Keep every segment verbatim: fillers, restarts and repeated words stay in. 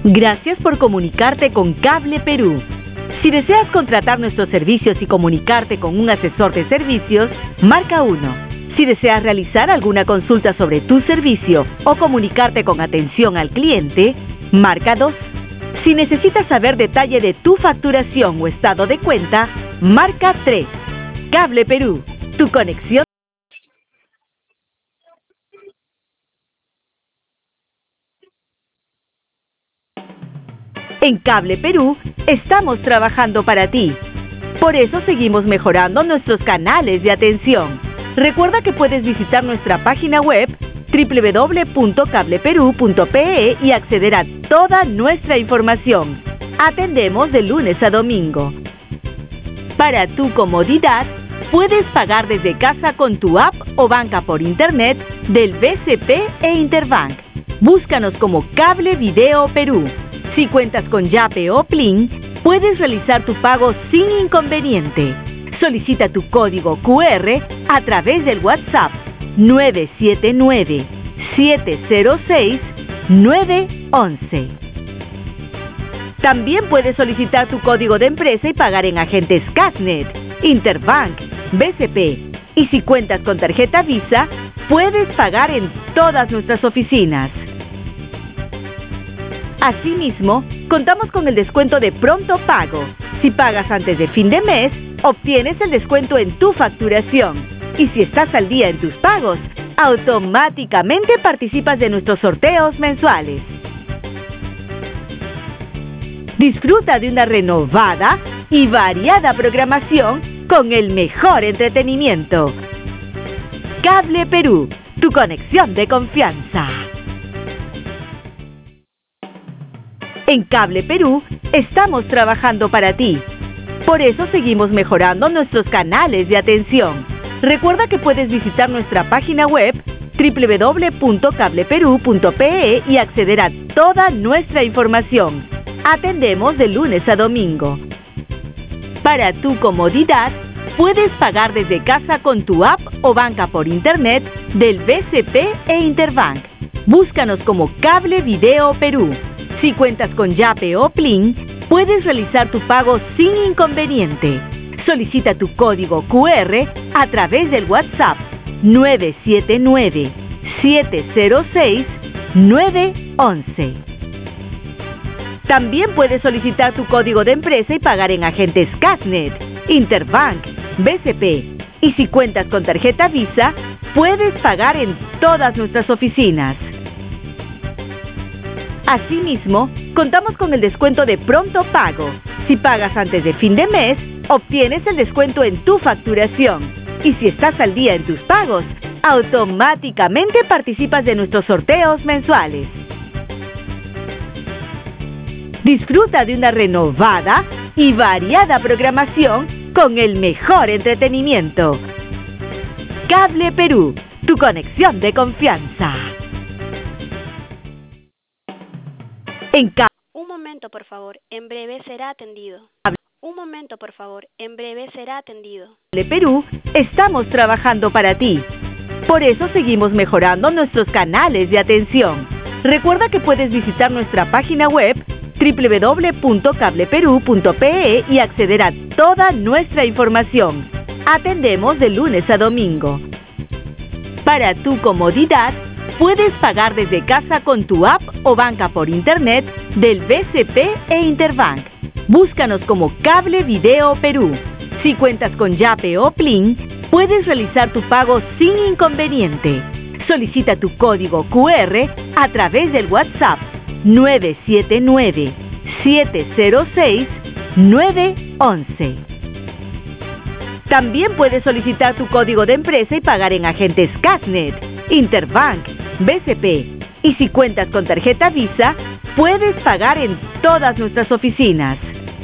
Gracias por comunicarte con Cable Perú. Si deseas contratar nuestros servicios y comunicarte con un asesor de servicios, marca uno. Si deseas realizar alguna consulta sobre tu servicio o comunicarte con atención al cliente, marca dos. Si necesitas saber detalle de tu facturación o estado de cuenta, marca tres. Cable Perú, tu conexión. En Cable Perú, estamos trabajando para ti. Por eso seguimos mejorando nuestros canales de atención. Recuerda que puedes visitar nuestra página web doble u doble u doble u punto cable perú punto pe e y acceder a toda nuestra información. Atendemos de lunes a domingo. Para tu comodidad, puedes pagar desde casa con tu app o banca por internet del B C P e Interbank. Búscanos como Cable Video Perú. Si cuentas con Yape o Plin, puedes realizar tu pago sin inconveniente. Solicita tu código cu erre a través del WhatsApp nueve siete nueve, siete cero seis, nueve once. También puedes solicitar tu código de empresa y pagar en agentes Cashnet, Interbank, B C P. Y si cuentas con tarjeta Visa, puedes pagar en todas nuestras oficinas. Asimismo, contamos con el descuento de Pronto Pago. Si pagas antes de fin de mes, obtienes el descuento en tu facturación. Y si estás al día en tus pagos, automáticamente participas de nuestros sorteos mensuales. Disfruta de una renovada y variada programación con el mejor entretenimiento. Cable Perú, tu conexión de confianza. En Cable Perú, estamos trabajando para ti. Por eso seguimos mejorando nuestros canales de atención. Recuerda que puedes visitar nuestra página web doble u doble u doble u punto cable perú punto pe e y acceder a toda nuestra información. Atendemos de lunes a domingo. Para tu comodidad, puedes pagar desde casa con tu app o banca por internet del B C P e Interbank. Búscanos como Cable Video Perú. Si cuentas con Yape o Plin, puedes realizar tu pago sin inconveniente. Solicita tu código cu erre a través del WhatsApp nueve siete nueve, siete cero seis, nueve once. También puedes solicitar tu código de empresa y pagar en agentes Cashnet, Interbank, B C P. Y si cuentas con tarjeta Visa, puedes pagar en todas nuestras oficinas. Asimismo, contamos con el descuento de Pronto Pago. Si pagas antes de fin de mes, obtienes el descuento en tu facturación. Y si estás al día en tus pagos, automáticamente participas de nuestros sorteos mensuales. Disfruta de una renovada y variada programación con el mejor entretenimiento. Cable Perú, tu conexión de confianza. En Cable... Un momento, por favor. En breve será atendido. Un momento, por favor. En breve será atendido. Cable Perú, estamos trabajando para ti. Por eso seguimos mejorando nuestros canales de atención. Recuerda que puedes visitar nuestra página web doble u doble u doble u punto cable perú punto pe e y acceder a toda nuestra información. Atendemos de lunes a domingo. Para tu comodidad, puedes pagar desde casa con tu app o banca por internet del B C P e Interbank. Búscanos como Cable Video Perú. Si cuentas con Yape o Plin, puedes realizar tu pago sin inconveniente. Solicita tu código cu erre a través del WhatsApp nueve siete nueve, siete cero seis, nueve once. También puedes solicitar tu código de empresa y pagar en agentes Cashnet, Interbank, B C P. Y si cuentas con tarjeta Visa, puedes pagar en todas nuestras oficinas.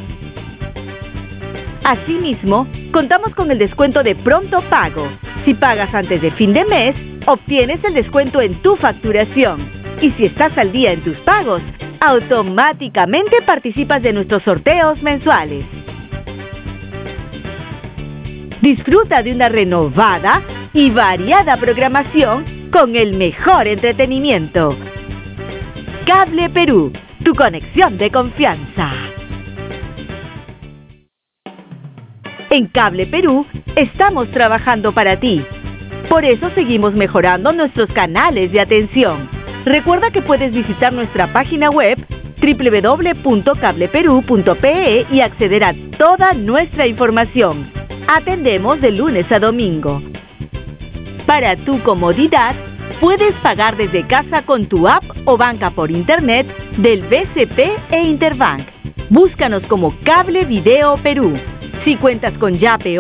Asimismo, contamos con el descuento de Pronto Pago. Si pagas antes de fin de mes, obtienes el descuento en tu facturación. Y si estás al día en tus pagos, automáticamente participas de nuestros sorteos mensuales. Disfruta de una renovada y variada programación con el mejor entretenimiento. Cable Perú, tu conexión de confianza. En Cable Perú estamos trabajando para ti. Por eso seguimos mejorando nuestros canales de atención. Recuerda que puedes visitar nuestra página web doble u doble u doble u punto cable perú punto pe e y acceder a toda nuestra información. Atendemos de lunes a domingo. Para tu comodidad, puedes pagar desde casa con tu app o banca por internet del B C P e Interbank. Búscanos como Cable Video Perú. Si cuentas con Yape